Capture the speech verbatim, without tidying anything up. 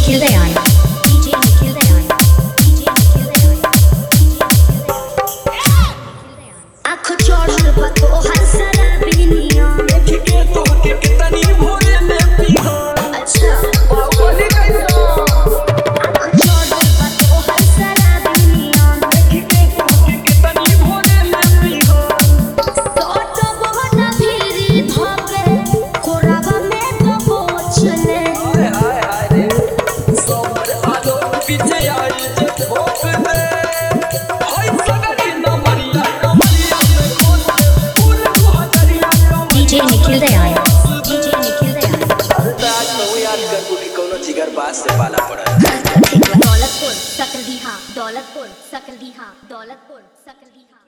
Nikhil Dayan. D J Nikhil Dayan. D J Nikhil Dayan. आँखों चढ़ल बा तोहर शराबिनिया देख के तोहके कितनी भोरे में पिया अच्छा बाहुबली कैसा आँखों चढ़ल बा तोहर शराबिनिया देख के तोहके कितनी भोरे में पिया सोटो बहना फिरी धोके कोराबा में दबोचले हाय हाय हाय रे सोमर आलो पीछे आई जे भोग दे हाय सगरी न मरिया न मरिया में खोल फूल को हजरिया D J Nikhil Dayan. D J Nikhil Dayan. अरे तो आज मैं वो याद कर कि कोनो जिगर बात से पाला पड़ा दौलतपुर सकल दीहा दौलतपुर सकल दीहा दौलतपुर सकल दीहा